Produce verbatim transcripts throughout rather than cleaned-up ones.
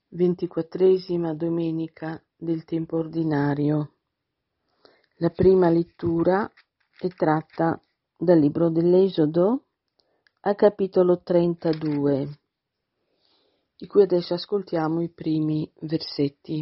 Ventiquattresima domenica del tempo ordinario. La prima lettura è tratta dal libro dell'Esodo a capitolo trentadue, di cui adesso ascoltiamo i primi versetti.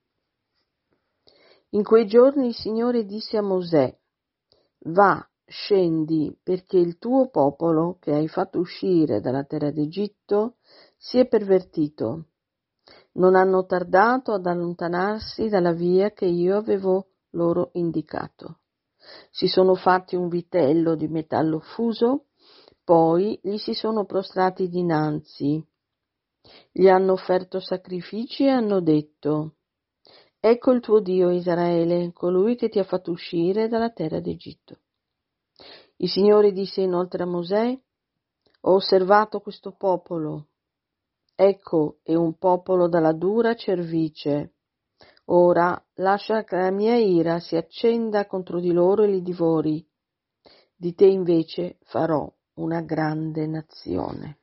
In quei giorni il Signore disse a Mosè: va, scendi, perché il tuo popolo che hai fatto uscire dalla terra d'Egitto si è pervertito. Non hanno tardato ad allontanarsi dalla via che io avevo loro indicato. Si sono fatti un vitello di metallo fuso, poi gli si sono prostrati dinanzi. Gli hanno offerto sacrifici e hanno detto: ecco il tuo Dio Israele, colui che ti ha fatto uscire dalla terra d'Egitto. Il Signore disse inoltre a Mosè: ho osservato questo popolo. Ecco, è un popolo dalla dura cervice. Ora lascia che la mia ira si accenda contro di loro e li divori. Di te invece farò una grande nazione.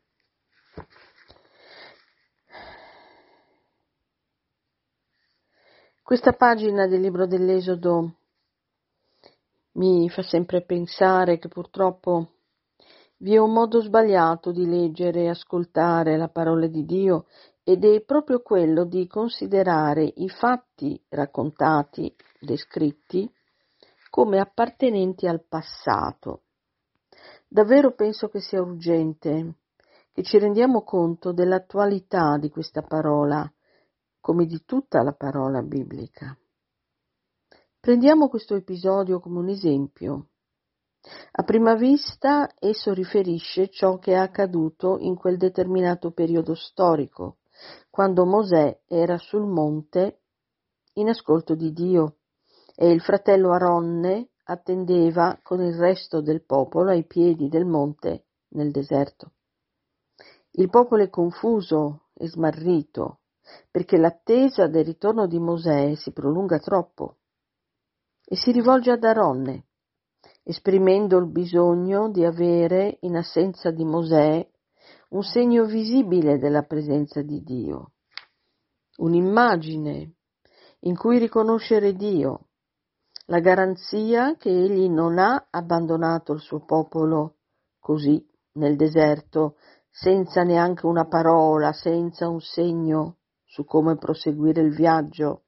Questa pagina del libro dell'Esodo mi fa sempre pensare che purtroppo vi è un modo sbagliato di leggere e ascoltare la parola di Dio, ed è proprio quello di considerare i fatti raccontati, descritti, come appartenenti al passato. Davvero penso che sia urgente che ci rendiamo conto dell'attualità di questa parola, come di tutta la parola biblica. Prendiamo questo episodio come un esempio. A prima vista esso riferisce ciò che è accaduto in quel determinato periodo storico, quando Mosè era sul monte in ascolto di Dio e il fratello Aronne attendeva con il resto del popolo ai piedi del monte nel deserto. Il popolo è confuso e smarrito perché l'attesa del ritorno di Mosè si prolunga troppo e si rivolge ad Aronne, esprimendo il bisogno di avere, in assenza di Mosè, un segno visibile della presenza di Dio, un'immagine in cui riconoscere Dio, la garanzia che egli non ha abbandonato il suo popolo così nel deserto, senza neanche una parola, senza un segno su come proseguire il viaggio.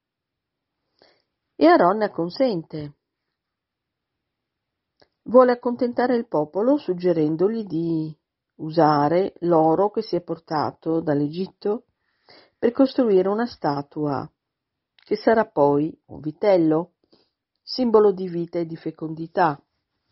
E Aronne acconsente. Vuole accontentare il popolo suggerendogli di usare l'oro che si è portato dall'Egitto per costruire una statua che sarà poi un vitello, simbolo di vita e di fecondità.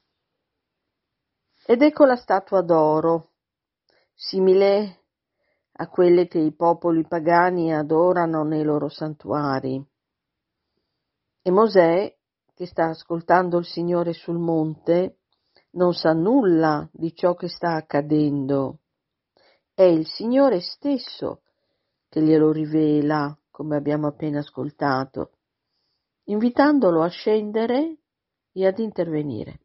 Ed ecco la statua d'oro, simile a quelle che i popoli pagani adorano nei loro santuari. E Mosè, che sta ascoltando il Signore sul monte, non sa nulla di ciò che sta accadendo. È il Signore stesso che glielo rivela, come abbiamo appena ascoltato, invitandolo a scendere e ad intervenire.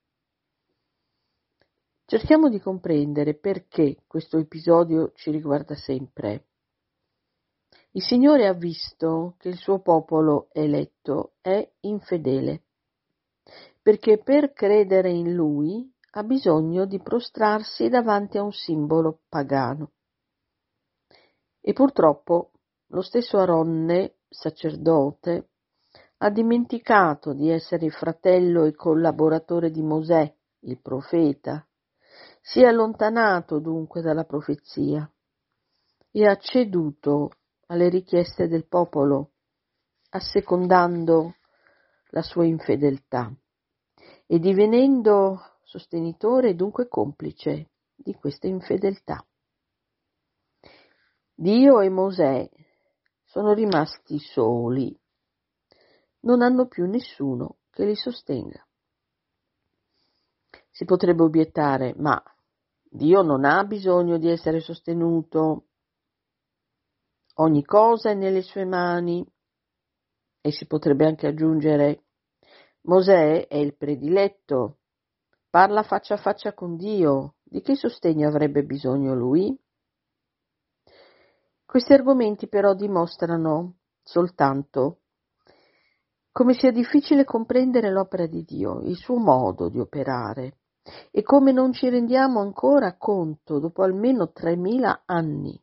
Cerchiamo di comprendere perché questo episodio ci riguarda sempre. Il Signore ha visto che il suo popolo eletto è infedele, perché per credere in Lui ha bisogno di prostrarsi davanti a un simbolo pagano. E purtroppo lo stesso Aronne, sacerdote, ha dimenticato di essere fratello e collaboratore di Mosè, il profeta. Si è allontanato dunque dalla profezia e ha ceduto alle richieste del popolo, assecondando la sua infedeltà e divenendo sostenitore e dunque complice di questa infedeltà. Dio e Mosè sono rimasti soli, non hanno più nessuno che li sostenga. Si potrebbe obiettare, ma Dio non ha bisogno di essere sostenuto, ogni cosa è nelle sue mani, e si potrebbe anche aggiungere: Mosè è il prediletto, parla faccia a faccia con Dio, di che sostegno avrebbe bisogno lui? Questi argomenti però dimostrano soltanto come sia difficile comprendere l'opera di Dio, il suo modo di operare, e come non ci rendiamo ancora conto, dopo almeno tremila anni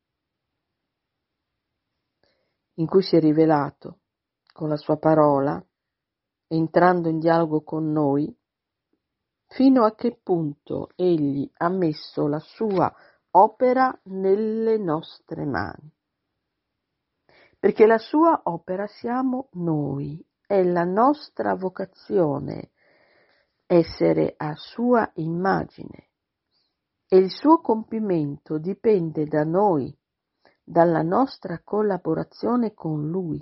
in cui si è rivelato con la sua parola, entrando in dialogo con noi, fino a che punto Egli ha messo la sua opera nelle nostre mani. Perché la sua opera siamo noi, è la nostra vocazione essere a sua immagine e il suo compimento dipende da noi, dalla nostra collaborazione con Lui.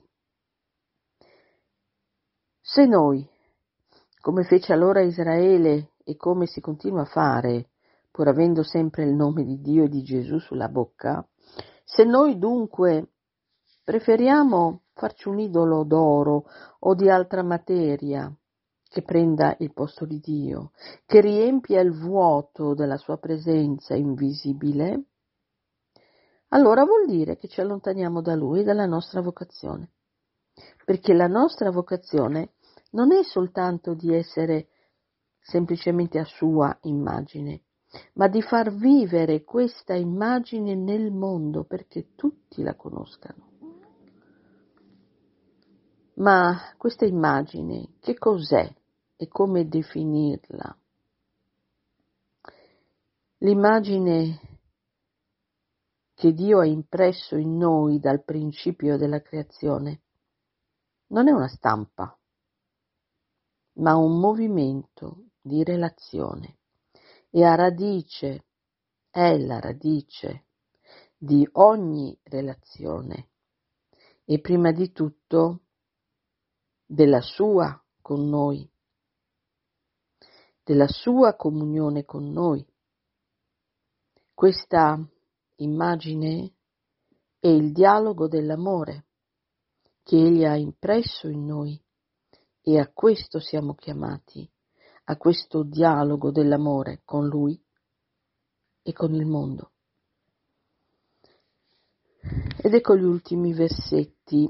Se noi, come fece allora Israele e come si continua a fare, pur avendo sempre il nome di Dio e di Gesù sulla bocca, se noi dunque preferiamo farci un idolo d'oro o di altra materia che prenda il posto di Dio, che riempia il vuoto della sua presenza invisibile, allora vuol dire che ci allontaniamo da Lui e dalla nostra vocazione. Perché la nostra vocazione non è soltanto di essere semplicemente a sua immagine, ma di far vivere questa immagine nel mondo perché tutti la conoscano. Ma questa immagine che cos'è e come definirla? L'immagine che Dio ha impresso in noi dal principio della creazione non è una stampa, ma un movimento di relazione e ha radice, è la radice di ogni relazione e prima di tutto della sua con noi, della sua comunione con noi. Questa immagine è il dialogo dell'amore che Egli ha impresso in noi e a questo siamo chiamati, a questo dialogo dell'amore con Lui e con il mondo. Ed ecco gli ultimi versetti.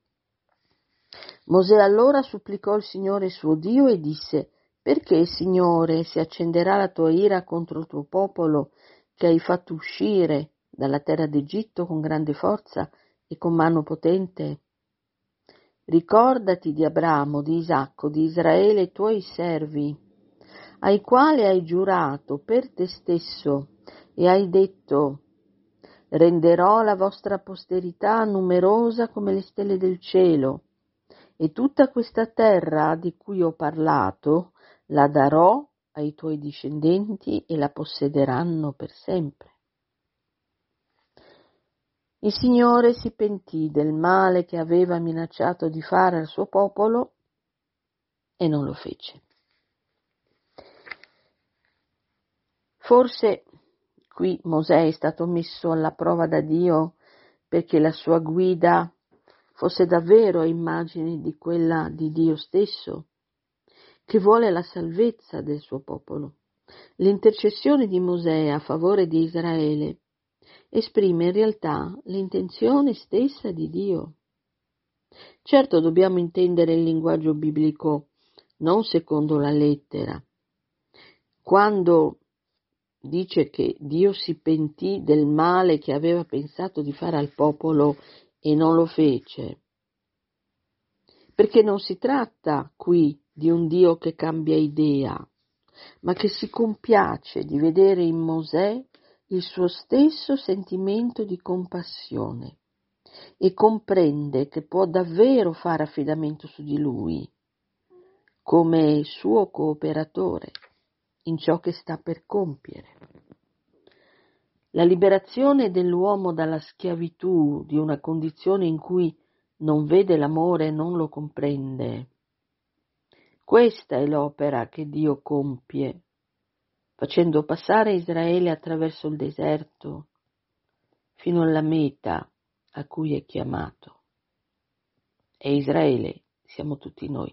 Mosè allora supplicò il Signore suo Dio e disse: perché, Signore, si accenderà la tua ira contro il tuo popolo che hai fatto uscire dalla terra d'Egitto con grande forza e con mano potente? Ricordati di Abramo, di Isacco, di Israele, tuoi servi, ai quali hai giurato per te stesso e hai detto: renderò la vostra posterità numerosa come le stelle del cielo, e tutta questa terra di cui ho parlato la darò ai tuoi discendenti e la possederanno per sempre. Il Signore si pentì del male che aveva minacciato di fare al suo popolo e non lo fece. Forse qui Mosè è stato messo alla prova da Dio perché la sua guida fosse davvero a immagine di quella di Dio stesso, che vuole la salvezza del suo popolo. L'intercessione di Mosè a favore di Israele esprime in realtà l'intenzione stessa di Dio. Certo, dobbiamo intendere il linguaggio biblico non secondo la lettera. Quando dice che Dio si pentì del male che aveva pensato di fare al popolo e non lo fece, perché non si tratta qui di un Dio che cambia idea, ma che si compiace di vedere in Mosè il suo stesso sentimento di compassione e comprende che può davvero fare affidamento su di lui come suo cooperatore in ciò che sta per compiere. La liberazione dell'uomo dalla schiavitù di una condizione in cui non vede l'amore e non lo comprende. Questa è l'opera che Dio compie, facendo passare Israele attraverso il deserto fino alla meta a cui è chiamato. E Israele siamo tutti noi.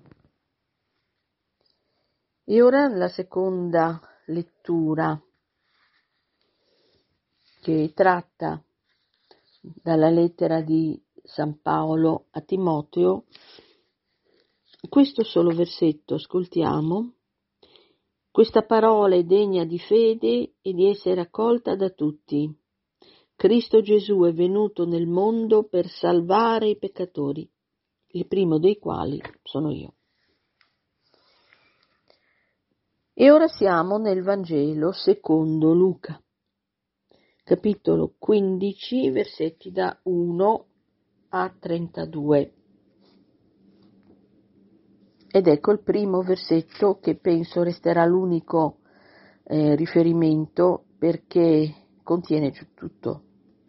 E ora la seconda lettura, che tratta dalla lettera di San Paolo a Timoteo, questo solo versetto, ascoltiamo. Questa parola è degna di fede e di essere accolta da tutti. Cristo Gesù è venuto nel mondo per salvare i peccatori, il primo dei quali sono io. E ora siamo nel Vangelo secondo Luca, capitolo quindici, versetti da uno a trentadue. Ed ecco il primo versetto, che penso resterà l'unico eh, riferimento, perché contiene tutto.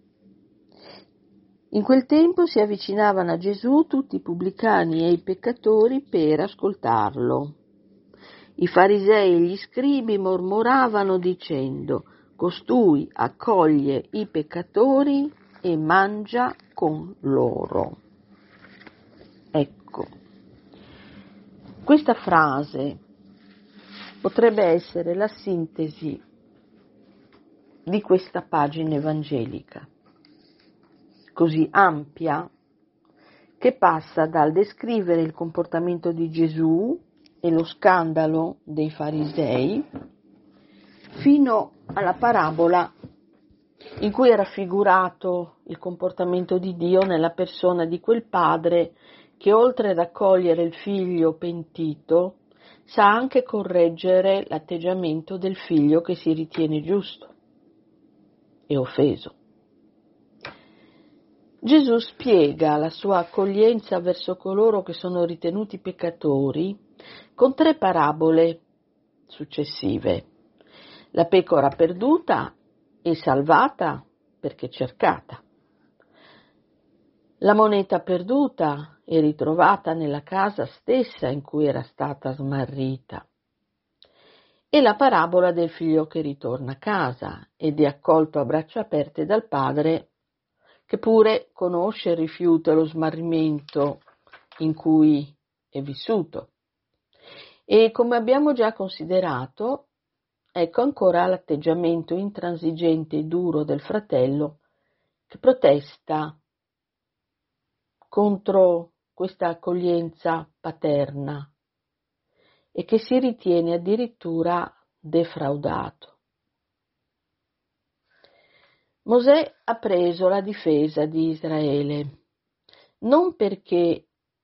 In quel tempo si avvicinavano a Gesù tutti i pubblicani e i peccatori per ascoltarlo. I farisei e gli scribi mormoravano dicendo: costui accoglie i peccatori e mangia con loro. Ecco, questa frase potrebbe essere la sintesi di questa pagina evangelica, così ampia, che passa dal descrivere il comportamento di Gesù e lo scandalo dei farisei fino alla parabola in cui è raffigurato il comportamento di Dio nella persona di quel padre che, oltre ad accogliere il figlio pentito, sa anche correggere l'atteggiamento del figlio che si ritiene giusto e offeso. Gesù spiega la sua accoglienza verso coloro che sono ritenuti peccatori con tre parabole successive: la pecora perduta e salvata perché cercata, la moneta perduta e ritrovata nella casa stessa in cui era stata smarrita, e la parabola del figlio che ritorna a casa ed è accolto a braccia aperte dal padre, che pure conosce il rifiuto e lo smarrimento in cui è vissuto. E come abbiamo già considerato, ecco ancora l'atteggiamento intransigente e duro del fratello che protesta contro questa accoglienza paterna e che si ritiene addirittura defraudato. Mosè ha preso la difesa di Israele, non perché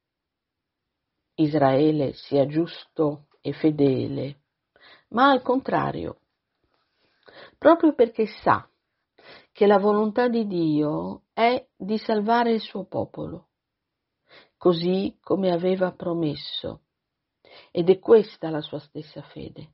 Israele sia giusto e fedele, ma al contrario, proprio perché sa che la volontà di Dio è di salvare il suo popolo, così come aveva promesso, ed è questa la sua stessa fede.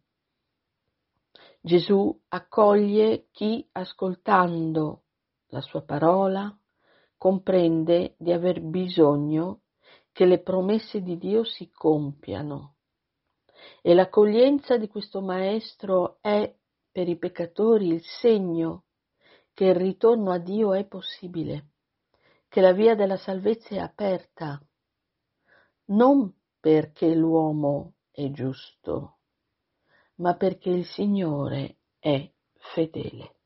Gesù accoglie chi, ascoltando la sua parola, comprende di aver bisogno che le promesse di Dio si compiano. E l'accoglienza di questo Maestro è per i peccatori il segno che il ritorno a Dio è possibile, che la via della salvezza è aperta, non perché l'uomo è giusto, ma perché il Signore è fedele.